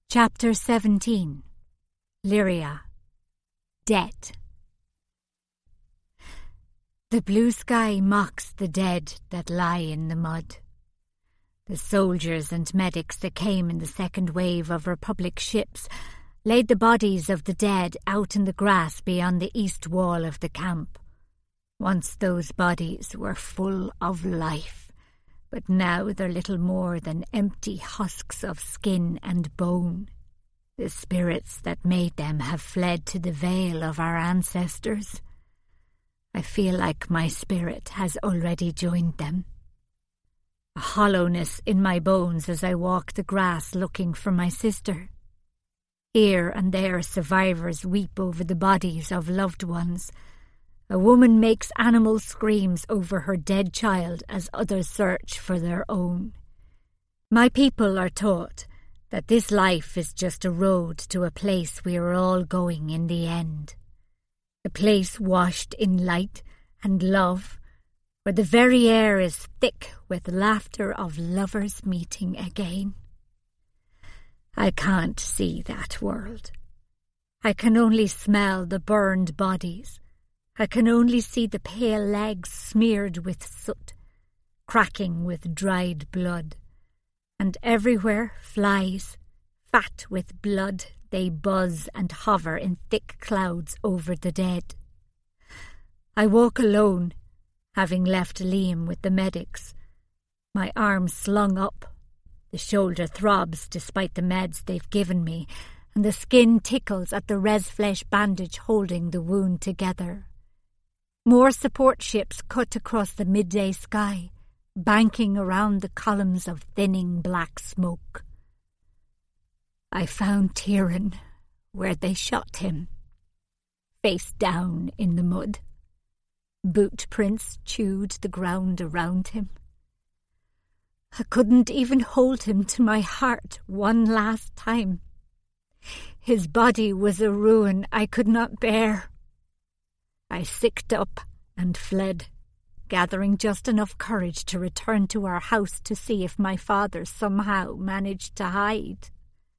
Chapter 17. Lyria. Dead. The blue sky mocks the dead that lie in the mud. The soldiers and medics that came in the second wave of Republic ships laid the bodies of the dead out in the grass beyond the east wall of the camp. Once those bodies were full of life, but now they're little more than empty husks of skin and bone. The spirits that made them have fled to the veil of our ancestors. I feel like my spirit has already joined them. A hollowness in my bones as I walk the grass looking for my sister. Here and there survivors weep over the bodies of loved ones. A woman makes animal screams over her dead child as others search for their own. My people are taught that this life is just a road to a place we are all going in the end. A place washed in light and love, where the very air is thick with laughter of lovers meeting again. I can't see that world. I can only smell the burned bodies. I can only see the pale legs smeared with soot, cracking with dried blood. And everywhere flies, fat with blood, they buzz and hover in thick clouds over the dead. I walk alone, having left Liam with the medics, my arms slung up. The shoulder throbs despite the meds they've given me, and the skin tickles at the res-flesh bandage holding the wound together. More support ships cut across the midday sky, banking around the columns of thinning black smoke. I found Tieran where they shot him, face down in the mud. Boot prints chewed the ground around him. I couldn't even hold him to my heart one last time. His body was a ruin I could not bear. I sicked up and fled, gathering just enough courage to return to our house to see if my father somehow managed to hide.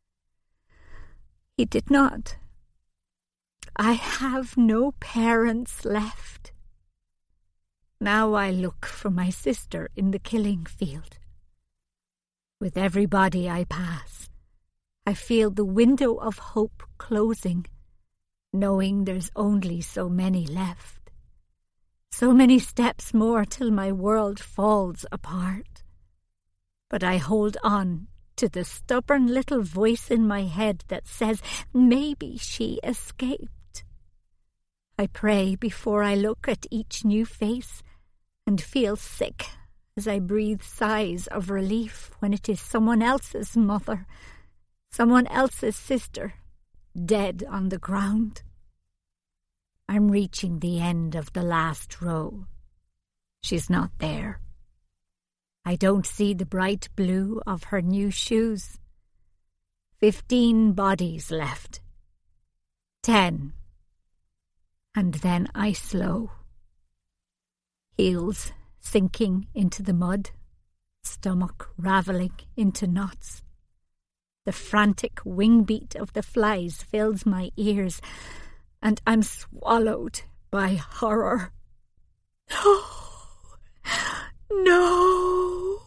He did not. I have no parents left. Now I look for my sister in the killing field. With every body I pass, I feel the window of hope closing, knowing there's only so many left. So many steps more till my world falls apart. But I hold on to the stubborn little voice in my head that says maybe she escaped. I pray before I look at each new face and feel sick as I breathe sighs of relief when it is someone else's mother, someone else's sister, dead on the ground. I'm reaching the end of the last row. She's not there. I don't see the bright blue of her new shoes. 15 bodies left. 10. And then I slow. Heels sinking into the mud, stomach raveling into knots. The frantic wing beat of the flies fills my ears, and I'm swallowed by horror. No! No!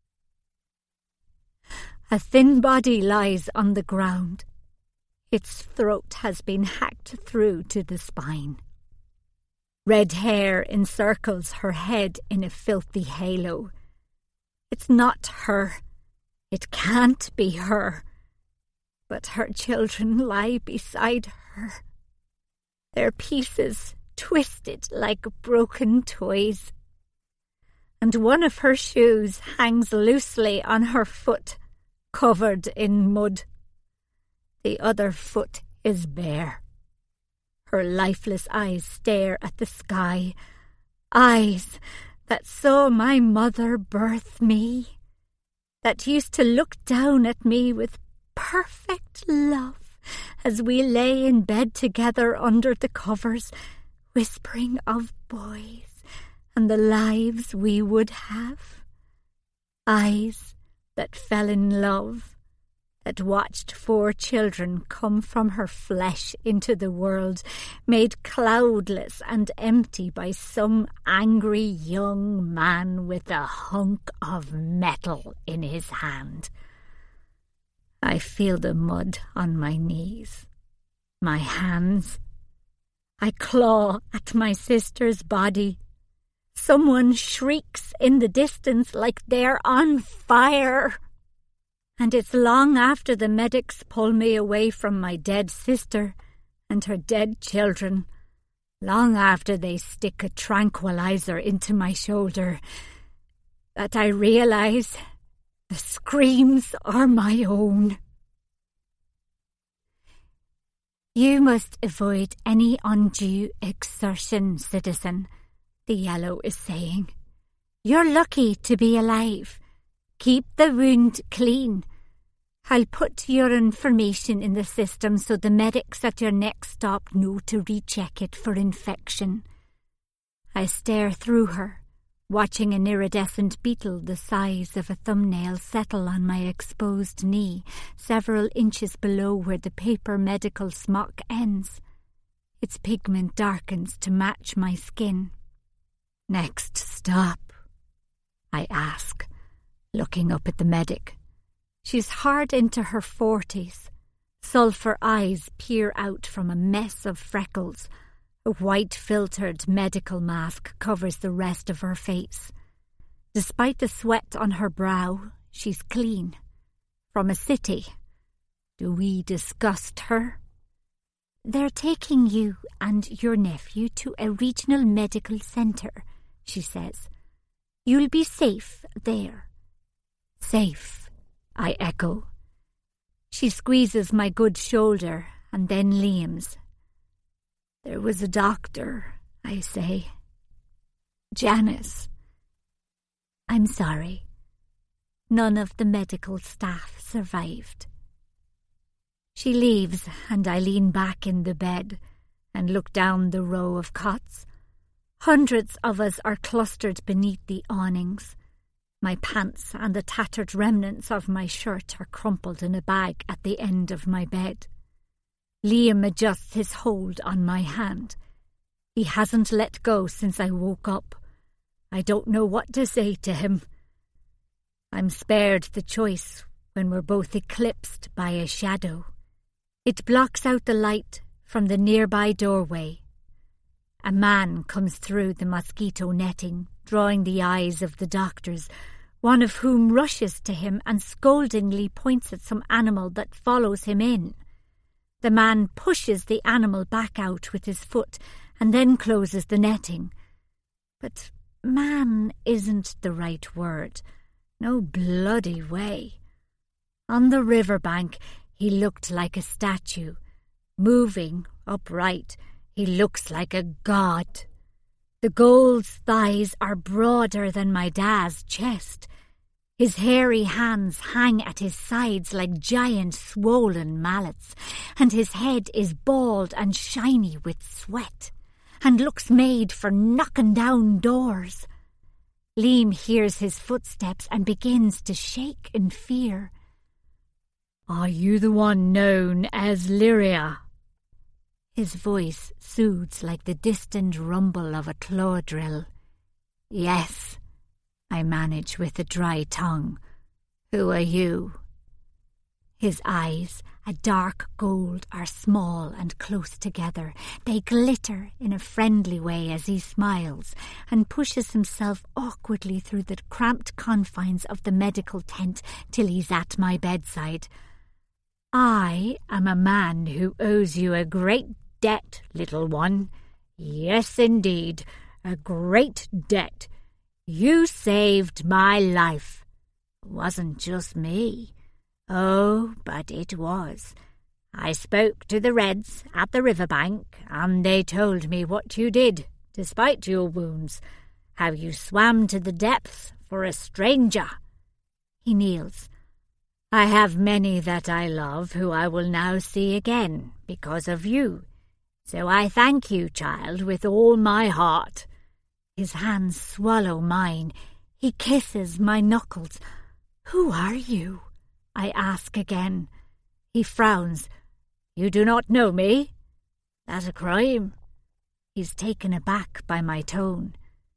A thin body lies on the ground. Its throat has been hacked through to the spine. Red hair encircles her head in a filthy halo. It's not her. It can't be her. But her children lie beside her. Their pieces twisted like broken toys. And one of her shoes hangs loosely on her foot, covered in mud. The other foot is bare. Her lifeless eyes stare at the sky, eyes that saw my mother birth me, that used to look down at me with perfect love as we lay in bed together under the covers, whispering of boys and the lives we would have. Eyes that fell in love, that watched 4 children come from her flesh into the world, made cloudless and empty by some angry young man with a hunk of metal in his hand. I feel the mud on my knees, my hands. I claw at my sister's body. Someone shrieks in the distance like they're on fire. And it's long after the medics pull me away from my dead sister and her dead children, long after they stick a tranquilizer into my shoulder, that I realise the screams are my own. You must avoid any undue exertion, citizen, the Yellow is saying. You're lucky to be alive. Keep the wound clean. I'll put your information in the system so the medics at your next stop know to recheck it for infection. I stare through her, watching an iridescent beetle the size of a thumbnail settle on my exposed knee, several inches below where the paper medical smock ends. Its pigment darkens to match my skin. Next stop? I ask, looking up at the medic. She's hard into her 40s. Sulphur eyes peer out from a mess of freckles. A white-filtered medical mask covers the rest of her face. Despite the sweat on her brow, she's clean. From a city. Do we disgust her? They're taking you and your nephew to a regional medical centre, she says. You'll be safe there. Safe, I echo. She squeezes my good shoulder and then Liam's. There was a doctor, I say. Janice. I'm sorry. None of the medical staff survived. She leaves and I lean back in the bed and look down the row of cots. Hundreds of us are clustered beneath the awnings. My pants and the tattered remnants of my shirt are crumpled in a bag at the end of my bed. Liam adjusts his hold on my hand. He hasn't let go since I woke up. I don't know what to say to him. I'm spared the choice when we're both eclipsed by a shadow. It blocks out the light from the nearby doorway. A man comes through the mosquito netting, drawing the eyes of the doctors, one of whom rushes to him and scoldingly points at some animal that follows him in. The man pushes the animal back out with his foot and then closes the netting. But man isn't the right word. No bloody way. On the riverbank, he looked like a statue. Moving upright, he looks like a god. The gold's thighs are broader than my dad's chest. His hairy hands hang at his sides like giant swollen mallets, and his head is bald and shiny with sweat, and looks made for knocking down doors. Liam hears his footsteps and begins to shake in fear. Are you the one known as Lyria? His voice soothes like the distant rumble of a claw drill. Yes, I manage with a dry tongue. Who are you? His eyes, a dark gold, are small and close together. They glitter in a friendly way as he smiles and pushes himself awkwardly through the cramped confines of the medical tent till he's at my bedside. I am a man who owes you a great debt, little one. Yes, indeed, a great debt. You saved my life. It wasn't just me. Oh, but it was. I spoke to the Reds at the riverbank, and they told me what you did, despite your wounds, how you swam to the depths for a stranger. He kneels. I have many that I love who I will now see again because of you. So I thank you, child, with all my heart. His hands swallow mine. He kisses my knuckles. Who are you? I ask again. He frowns. "You do not know me? That's a crime." He's taken aback by my tone.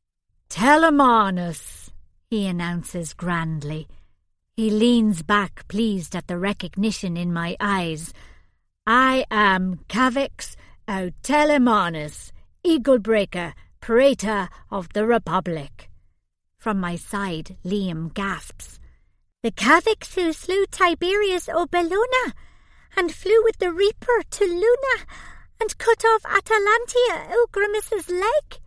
"Telemanus," he announces grandly. He leans back, pleased at the recognition in my eyes. "I am Kavix o Telemanus, Eaglebreaker, Praetor of the Republic." From my side, Liam gasps. "The Kavix who slew Tiberius o Bellona, and flew with the Reaper to Luna, and cut off Atalantia o Grimace's leg?"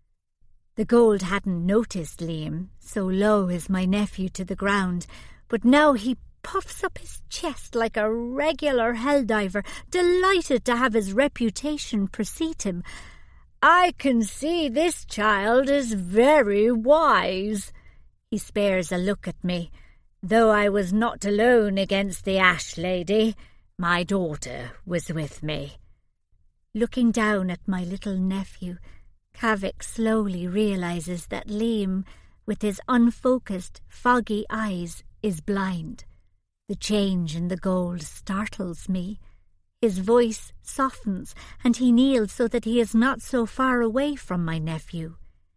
The gold hadn't noticed Liam, so low is my nephew to the ground, but now he puffs up his chest like a regular helldiver, delighted to have his reputation precede him. "I can see this child is very wise." He spares a look at me. "Though I was not alone against the Ash Lady, my daughter was with me." Looking down at my little nephew, Kavik slowly realizes that Liam, with his unfocused, foggy eyes, is blind. The change in the gold startles me. His voice softens, and he kneels so that he is not so far away from my nephew.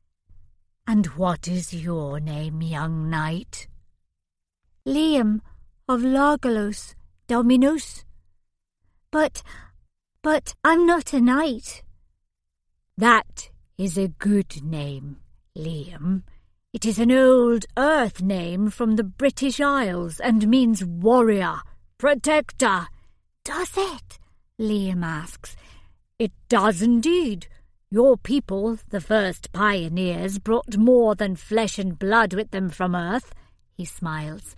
"And what is your name, young knight?" "Liam of Logalos, Dominus." But I'm not a knight." "That is a good name, Liam. It is an old Earth name from the British Isles and means warrior, protector." "Does it?" Liam asks. "It does indeed. Your people, the first pioneers, brought more than flesh and blood with them from Earth," he smiles.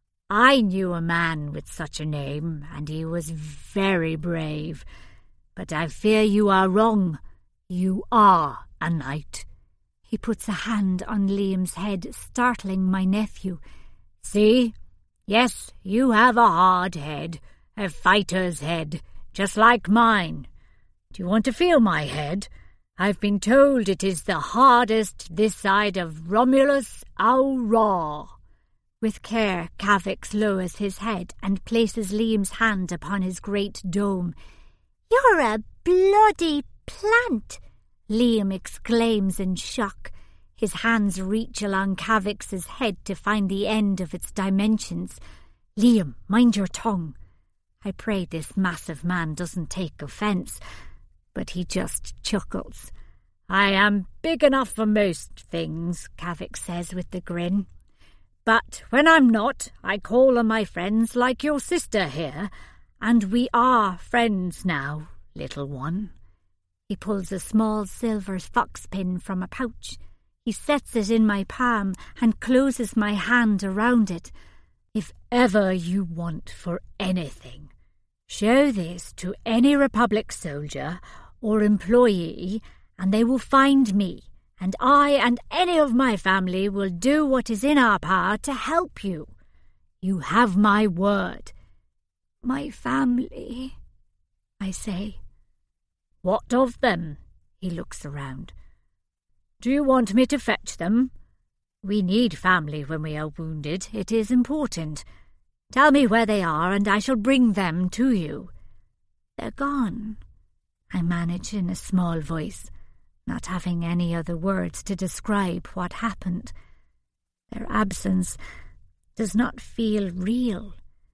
"I knew a man with such a name, and he was very brave. But I fear you are wrong. You are a knight." He puts a hand on Liam's head, startling my nephew. "See? Yes, you have a hard head, a fighter's head, just like mine. Do you want to feel my head? I've been told it is the hardest this side of Romulus Aurora." With care, Kavix lowers his head and places Liam's hand upon his great dome. "You're a bloody plant!" Liam exclaims in shock. His hands reach along Kavix's head to find the end of its dimensions. "Liam, mind your tongue." I pray this massive man doesn't take offence, but he just chuckles. "I am big enough for most things," Kavix says with a grin. "But when I'm not, I call on my friends like your sister here, and we are friends now, little one." He pulls a small silver foxpin from a pouch. He sets it in my palm and closes my hand around it. "If ever you want for anything, show this to any Republic soldier or employee, and they will find me, and I and any of my family will do what is in our power to help you. You have my word." "My family," I say. "What of them?" He looks around. "Do you want me to fetch them? We need family when we are wounded. It is important. Tell me where they are, and I shall bring them to you." "They're gone," I manage in a small voice, not having any other words to describe what happened. Their absence does not feel real,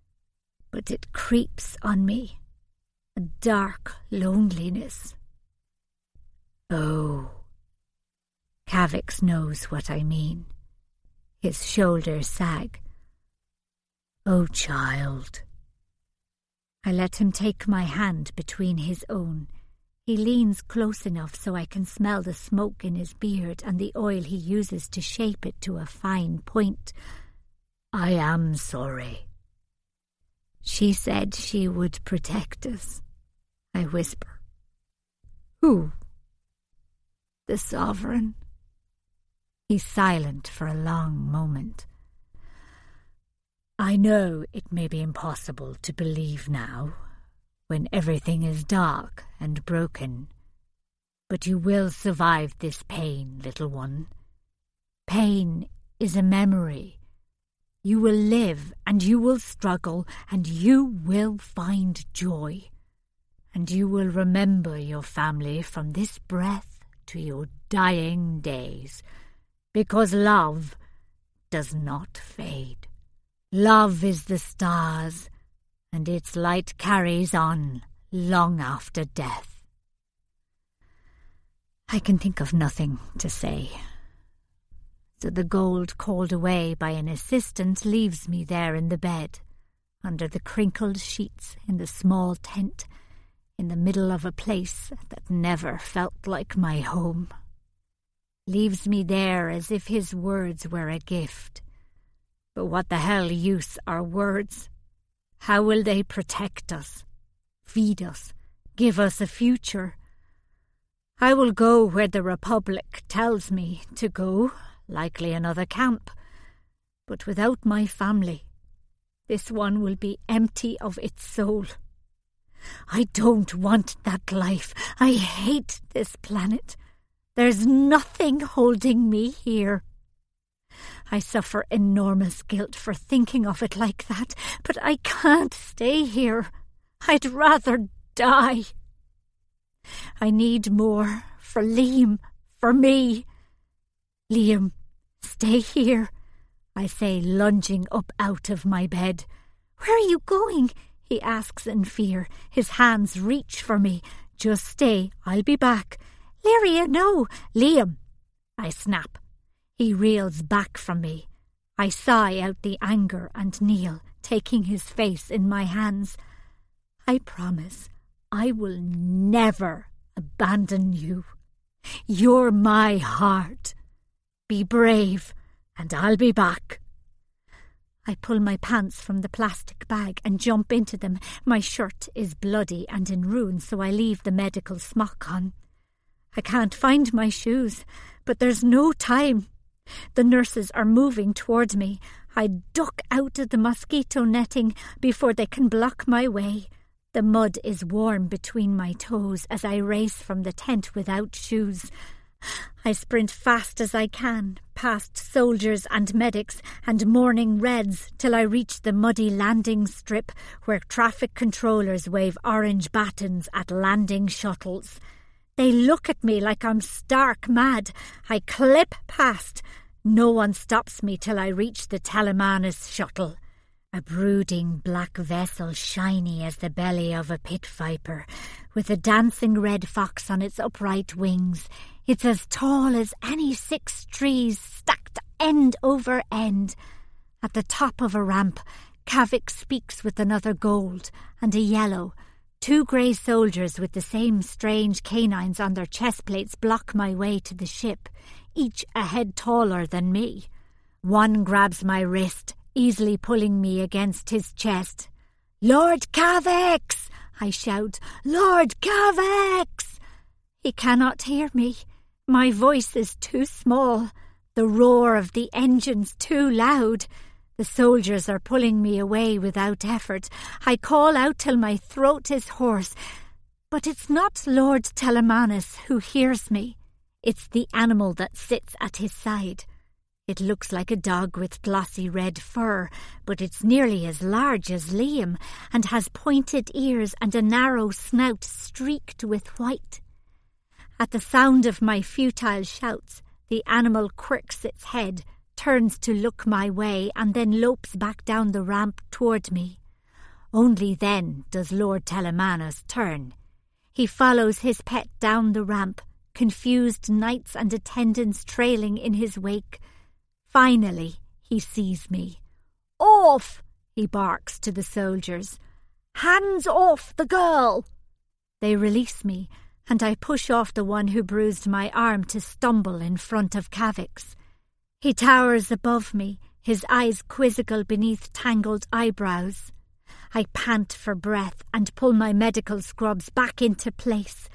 but it creeps on me, a dark loneliness. "Oh." Kavix knows what I mean. His shoulders sag. "Oh, child." I let him take my hand between his own. He leans close enough so I can smell the smoke in his beard and the oil he uses to shape it to a fine point. "I am sorry." "She said she would protect us," I whisper. "Who?" "The Sovereign." He's silent for a long moment. "I know it may be impossible to believe now, when everything is dark and broken, but you will survive this pain, little one. Pain is a memory. You will live, and you will struggle, and you will find joy. And you will remember your family from this breath to your dying days, because love does not fade. Love is the stars, and its light carries on long after death. I can think of nothing to say. So the gold called away by an assistant leaves me there in the bed, under the crinkled sheets in the small tent, in the middle of a place that never felt like my home. Leaves me there as if his words were a gift. But what the hell use are words? How will they protect us, feed us, give us a future? I will go where the Republic tells me to go, likely another camp. But without my family, this one will be empty of its soul. I don't want that life. I hate this planet. There's nothing holding me here. I suffer enormous guilt for thinking of it like that, but I can't stay here. I'd rather die. I need more for Liam, for me. Liam, stay here, I say, lunging up out of my bed. Where are you going? He asks in fear. His hands reach for me. Just stay, I'll be back. Lyria, no. Liam, I snap. He reels back from me. I sigh out the anger and kneel, taking his face in my hands. I promise I will never abandon you. You're my heart. Be brave, and I'll be back. I pull my pants from the plastic bag and jump into them. My shirt is bloody and in ruins, so I leave the medical smock on. I can't find my shoes, but there's no time. The nurses are moving toward me. I duck out of the mosquito netting before they can block my way. The mud is warm between my toes as I race from the tent without shoes. I sprint fast as I can, past soldiers and medics and mourning Reds, till I reach the muddy landing strip where traffic controllers wave orange batons at landing shuttles. They look at me like I'm stark mad. I clip past. No one stops me till I reach the Telemanus shuttle. A brooding black vessel shiny as the belly of a pit viper, with a dancing red fox on its upright wings. It's as tall as any 6 trees stacked end over end. At the top of a ramp, Kavik speaks with another gold and a yellow. 2 grey soldiers with the same strange canines on their chest plates block my way to the ship, each a head taller than me. One grabs my wrist, easily pulling me against his chest. "Lord Kavix!" I shout. "Lord Kavix!" He cannot hear me. My voice is too small. The roar of the engines too loud. The soldiers are pulling me away without effort. I call out till my throat is hoarse. But it's not Lord Telemanus who hears me. It's the animal that sits at his side. It looks like a dog with glossy red fur, but it's nearly as large as Liam and has pointed ears and a narrow snout streaked with white. At the sound of my futile shouts, the animal quirks its head, turns to look my way, and then lopes back down the ramp toward me. Only then does Lord Telemanus turn. He follows his pet down the ramp, confused knights and attendants trailing in his wake. Finally, he sees me. "Off!" he barks to the soldiers. "Hands off the girl!" They release me, and I push off the one who bruised my arm to stumble in front of Kavix. He towers above me, his eyes quizzical beneath tangled eyebrows. I pant for breath and pull my medical scrubs back into place.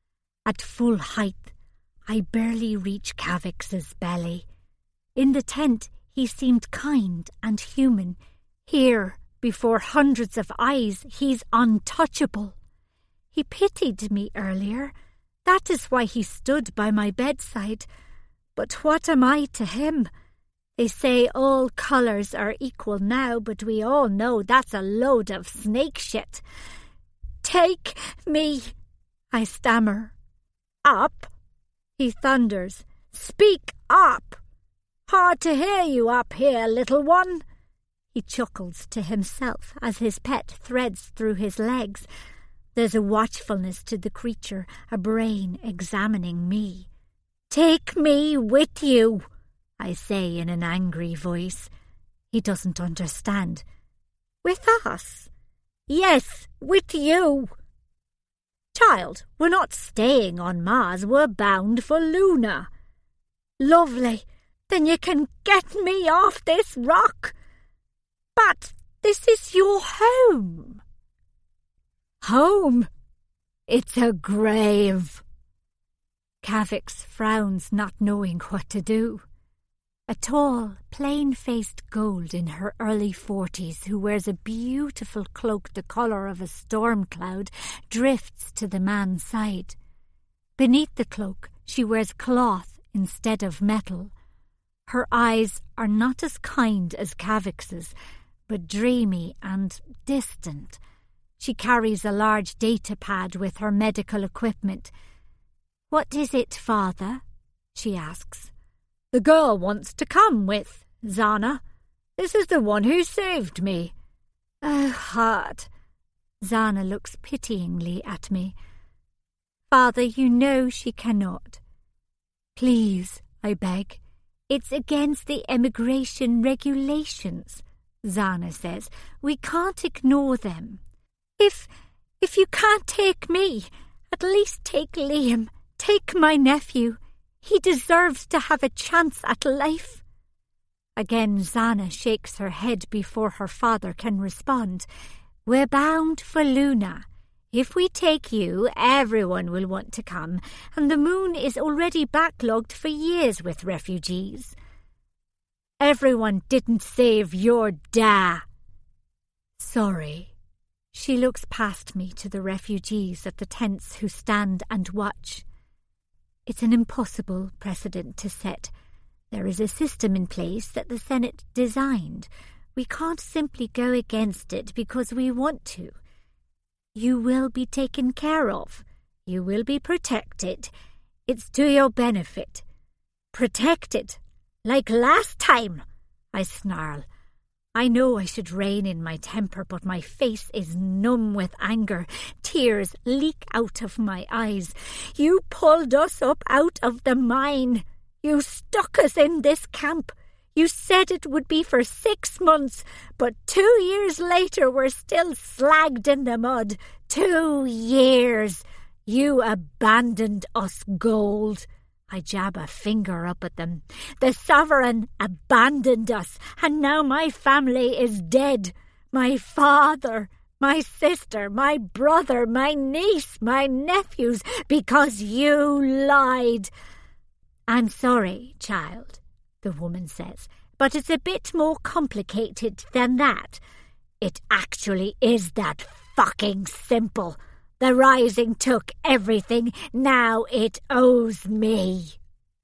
At full height, I barely reach Kavix's belly. In the tent, he seemed kind and human. Here, before hundreds of eyes, he's untouchable. He pitied me earlier. That is why he stood by my bedside. But what am I to him? They say all colours are equal now, but we all know that's a load of snake shit. Take me, I stammer. Up, he thunders. Speak up. Hard to hear you up here, little one. He chuckles to himself as his pet threads through his legs. There's a watchfulness to the creature, a brain examining me. Take me with you, I say in an angry voice. He doesn't understand. With us? Yes, with you. Child, we're not staying on Mars, we're bound for Luna. Lovely, then you can get me off this rock. But this is your home. Home? It's a grave. Kavix frowns, not knowing what to do. A tall, plain-faced gold in her early 40s who wears a beautiful cloak the colour of a storm cloud drifts to the man's side. Beneath the cloak she wears cloth instead of metal. Her eyes are not as kind as Kavix's, but dreamy and distant. She carries a large data pad with her medical equipment. "What is it, Father?" she asks. "The girl wants to come with, Zana. This is the one who saved me." "Oh, heart." Zana looks pityingly at me. "Father, you know she cannot." "Please," I beg. "It's against the immigration regulations," Zana says. "We can't ignore them. If you can't take me, at least take Liam. Take my nephew. He deserves to have a chance at life." Again Zana shakes her head before her father can respond. "We're bound for Luna. If we take you, everyone will want to come, and the moon is already backlogged for years with refugees." "Everyone didn't save your da." "Sorry." She looks past me to the refugees at the tents who stand and watch. "It's an impossible precedent to set. There is a system in place that the Senate designed. We can't simply go against it because we want to. You will be taken care of. You will be protected. It's to your benefit." "Protected? Like last time?" I snarl. I know I should rein in my temper, but my face is numb with anger. Tears leak out of my eyes. "You pulled us up out of the mine. You stuck us in this camp. You said it would be for 6 months, but 2 years later we're still slagged in the mud. 2 years. You abandoned us, Gold." I jab a finger up at them. "The Sovereign abandoned us, and now my family is dead. My father, my sister, my brother, my niece, my nephews, because you lied." "I'm sorry, child," the woman says, "but it's a bit more complicated than that." "It actually is that fucking simple. The Rising took everything. Now it owes me."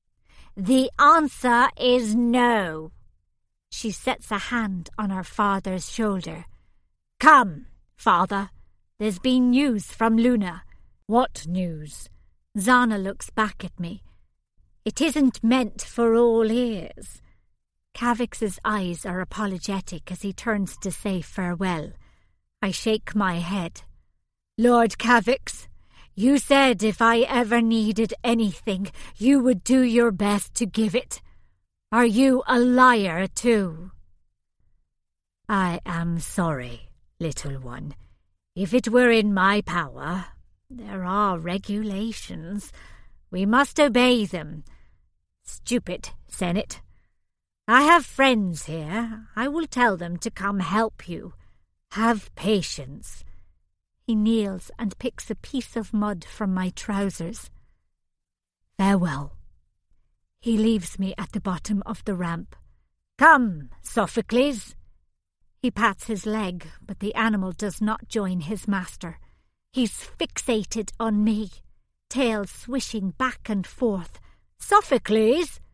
"The answer is no." She sets a hand on her father's shoulder. "Come, Father. There's been news from Luna." "What news?" Zana looks back at me. "It isn't meant for all ears." Kavix's eyes are apologetic as he turns to say farewell. I shake my head. "Lord Kavix, you said if I ever needed anything, you would do your best to give it. Are you a liar too?" "I am sorry, little one. If it were in my power, there are regulations. We must obey them. Stupid Senate. I have friends here. I will tell them to come help you. Have patience." He kneels and picks a piece of mud from my trousers. "Farewell." He leaves me at the bottom of the ramp. "Come, Sophocles." He pats his leg, but the animal does not join his master. He's fixated on me, tail swishing back and forth. "Sophocles!"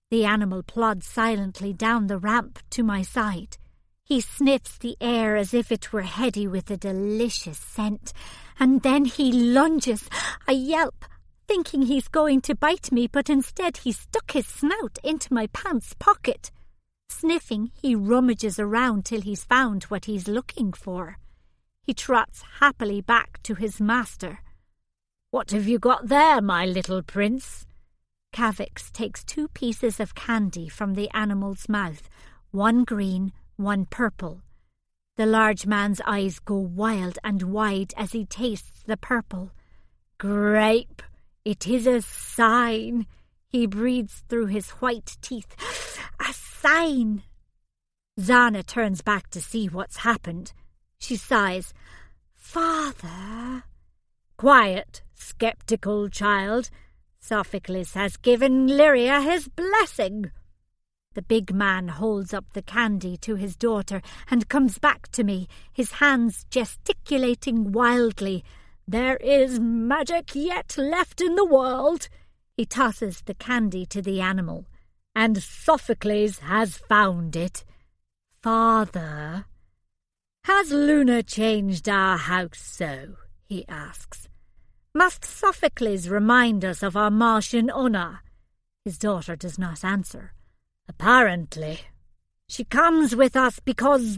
The animal plods silently down the ramp to my side. He sniffs the air as if it were heady with a delicious scent, and then he lunges. I yelp, thinking he's going to bite me, but instead he stuck his snout into my pants pocket. Sniffing, he rummages around till he's found what he's looking for. He trots happily back to his master. "What have you got there, my little prince?" Kavix takes 2 pieces of candy from the animal's mouth, one green, one purple. The large man's eyes go wild and wide as he tastes the purple. "Grape! It is a sign!" He breathes through his white teeth. "A sign!" Zana turns back to see what's happened. She sighs. "Father." "Quiet, skeptical child. Sophocles has given Lyria his blessing." The big man holds up the candy to his daughter and comes back to me, his hands gesticulating wildly. "There is magic yet left in the world." He tosses the candy to the animal. "And Sophocles has found it." "Father, has Luna changed our house so?" he asks. "Must Sophocles remind us of our Martian honor?" His daughter does not answer. "Apparently. She comes with us because...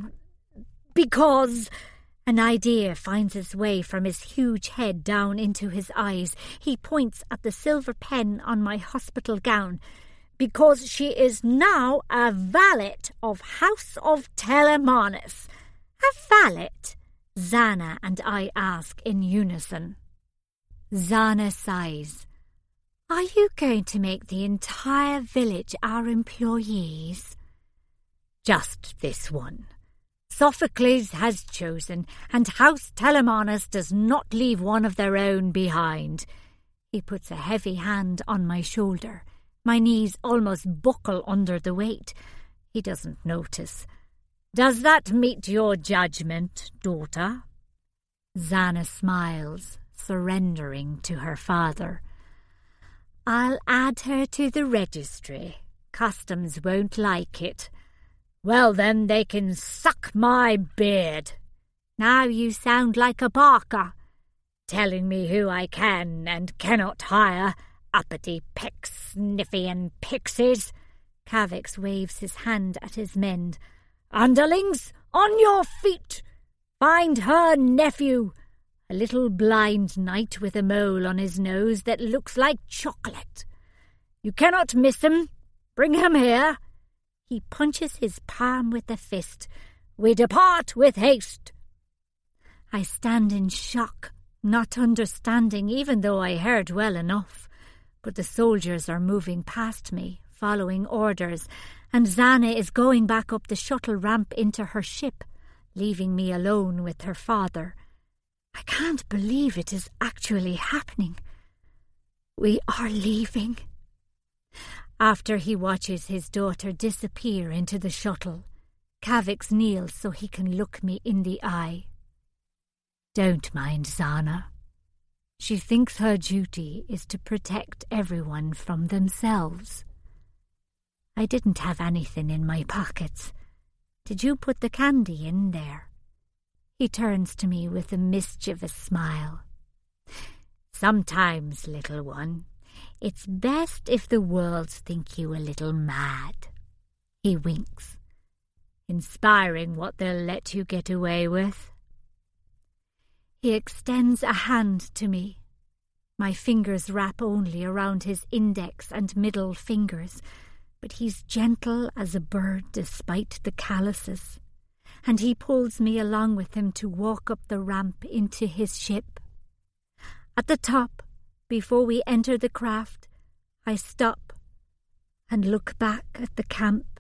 An idea finds its way from his huge head down into his eyes. He points at the silver pen on my hospital gown. "Because she is now a valet of House of Telemanus." "A valet?" Zana and I ask in unison. Zana sighs. "Are you going to make the entire village our employees?" "Just this one. Sophocles has chosen, and House Telemanus does not leave one of their own behind." He puts a heavy hand on my shoulder. My knees almost buckle under the weight. He doesn't notice. "Does that meet your judgment, daughter?" Zana smiles, surrendering to her father. "I'll add her to the registry. Customs won't like it." "Well, then they can suck my beard." "Now you sound like a barker." "Telling me who I can and cannot hire, uppity peck-sniffian pixies." Kavix waves his hand at his men. "Underlings, on your feet! Find her nephew, a little blind knight with a mole on his nose that looks like chocolate. You cannot miss him. Bring him here." He punches his palm with a fist. "We depart with haste." I stand in shock, not understanding even though I heard well enough. But the soldiers are moving past me, following orders, and Zana is going back up the shuttle ramp into her ship, leaving me alone with her father. I can't believe it is actually happening. We are leaving. After he watches his daughter disappear into the shuttle, Kavix kneels so he can look me in the eye. "Don't mind Zana. She thinks her duty is to protect everyone from themselves." I didn't have anything in my pockets. "Did you put the candy in there?" He turns to me with a mischievous smile. "Sometimes, little one, it's best if the worlds think you a little mad." He winks. "Inspiring what they'll let you get away with." He extends a hand to me. My fingers wrap only around his index and middle fingers, but he's gentle as a bird despite the calluses, and he pulls me along with him to walk up the ramp into his ship. At the top, before we enter the craft, I stop and look back at the camp.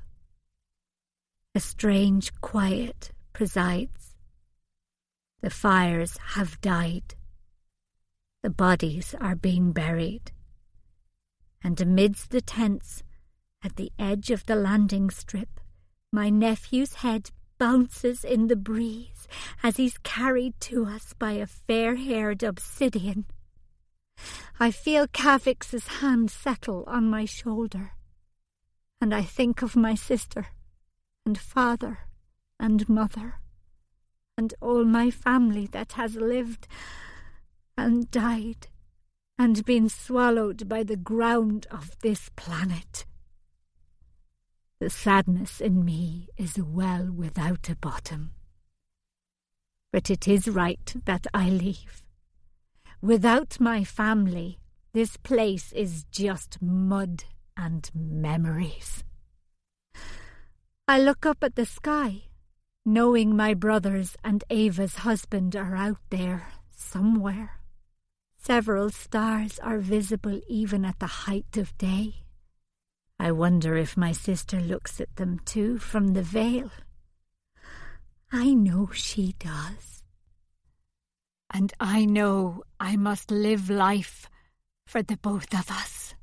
A strange quiet presides. The fires have died. The bodies are being buried. And amidst the tents, at the edge of the landing strip, my nephew's head bounces in the breeze as he's carried to us by a fair-haired obsidian. I feel Kavix's hand settle on my shoulder. and I think of my sister, and father, and mother, and all my family that has lived and died, and been swallowed by the ground of this planet. The sadness in me is a well without a bottom. But it is right that I leave. Without my family, this place is just mud and memories. I look up at the sky, knowing my brothers and Ava's husband are out there somewhere. Several stars are visible even at the height of day. I wonder if my sister looks at them too from the veil. I know she does. And I know I must live life for the both of us.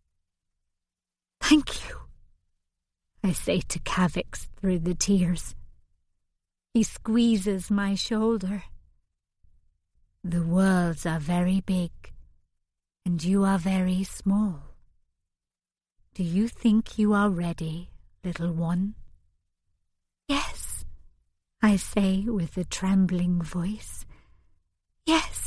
Thank you, I say to Kavix through the tears. He squeezes my shoulder. The worlds are very big, and you are very small. Do you think you are ready, little one? Yes, I say with a trembling voice. Yes.